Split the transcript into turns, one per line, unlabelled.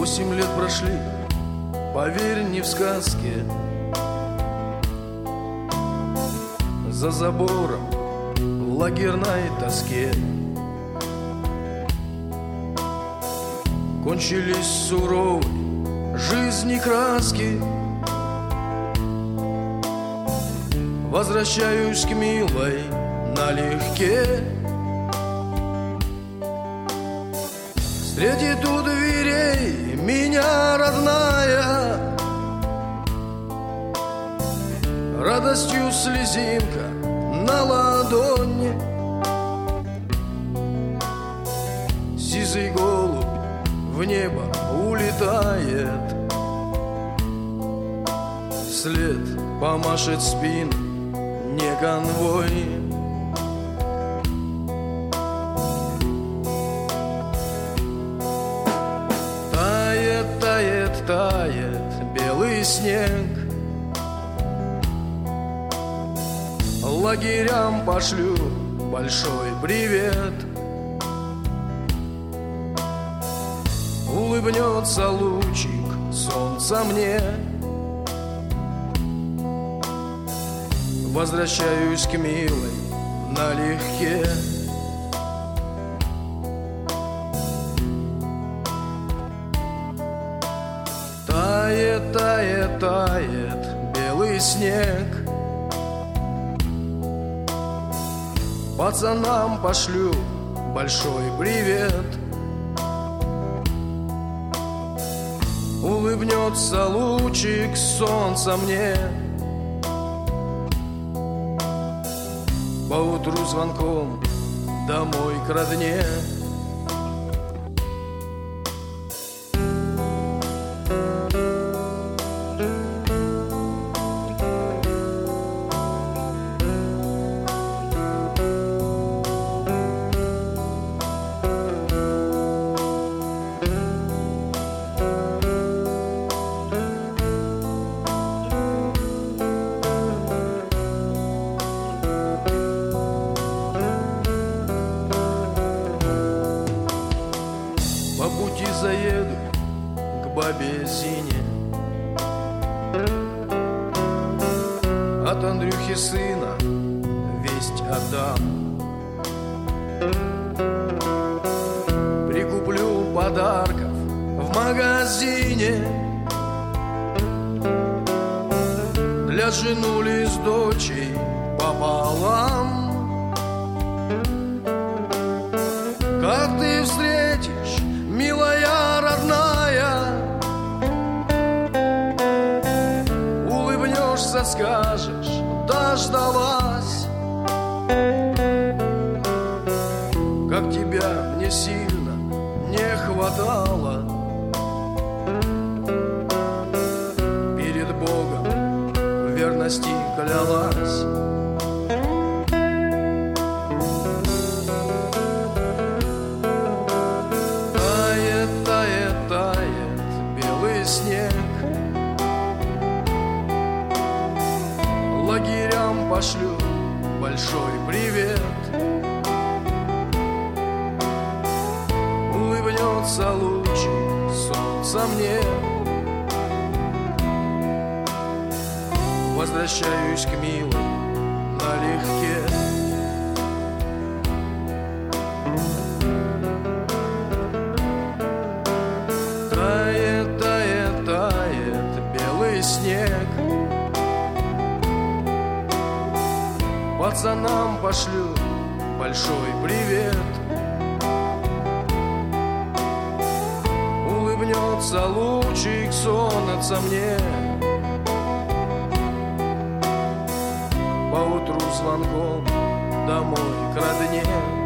8 лет прошли, поверь, не в сказке. За забором в лагерной тоске кончились суровые жизни краски. Возвращаюсь к милой налегке. Встретит у дверей меня родная, радостью слезинка на ладони. Сизый голубь в небо улетает, вслед помашет спину не конвой. Тает, тает, тает белый снег, лагерям пошлю большой привет. Улыбнется лучик солнца мне. Возвращаюсь к милой налегке. Тает, тает, тает белый снег, пацанам пошлю большой привет. Улыбнется лучик солнца мне. Поутру звонком домой к родне. По пути заеду к бабе Зине, от Андрюхи сына весть отдам. Прикуплю подарков в магазине, для женули с дочей пополам. Как ты встретишь, милая родная, улыбнешься, скажешь, дождалась. Как тебя мне сильно не хватало, перед Богом в верности клялась. Снег, лагерям пошлю большой привет. Улыбнется лучик солнца мне. Возвращаюсь к милой налегке. Снег, пацанам пошлю большой привет. Улыбнется лучик солнца мне. Поутру звонком домой к родне.